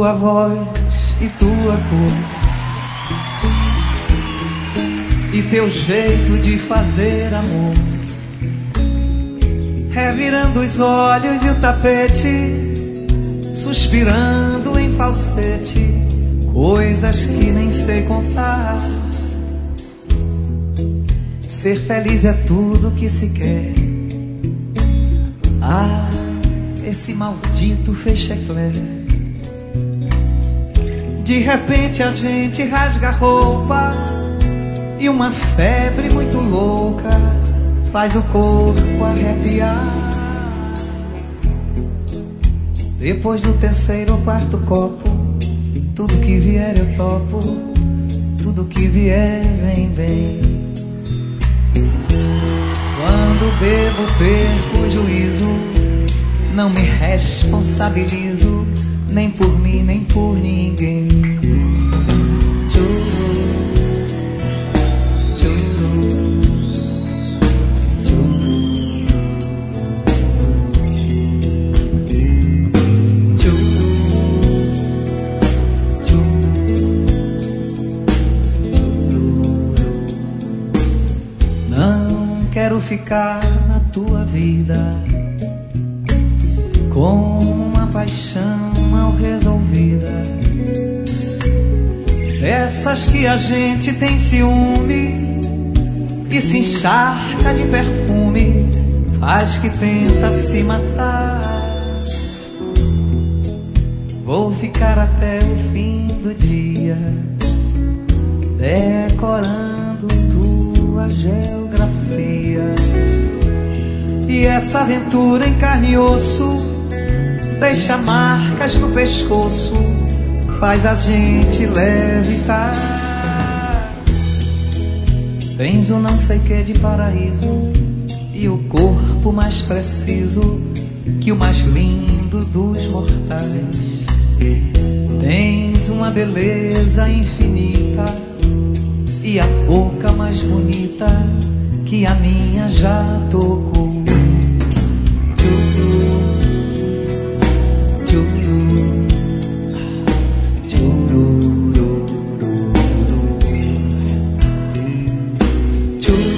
tua voz e tua cor, e teu jeito de fazer amor, revirando os olhos e o tapete, suspirando em falsete, coisas que nem sei contar. Ser feliz é tudo que se quer. Ah, esse maldito fecheclé. De repente a gente rasga a roupa e uma febre muito louca faz o corpo arrepiar. Depois do terceiro ou quarto copo, tudo que vier eu topo, tudo que vier vem bem. Quando bebo perco o juízo, não me responsabilizo, nem por mim, nem por ninguém. Não quero ficar na tua vida com uma paixão mal resolvida, dessas que a gente tem ciúme e se encharca de perfume, faz que tenta se matar. Vou ficar até o fim do dia decorando tua geografia, e essa aventura em carne e osso deixa marcas no pescoço, faz a gente levitar. Tens o não sei que de paraíso e o corpo mais preciso que o mais lindo dos mortais. Tens uma beleza infinita e a boca mais bonita que a minha já tocou. Chururu,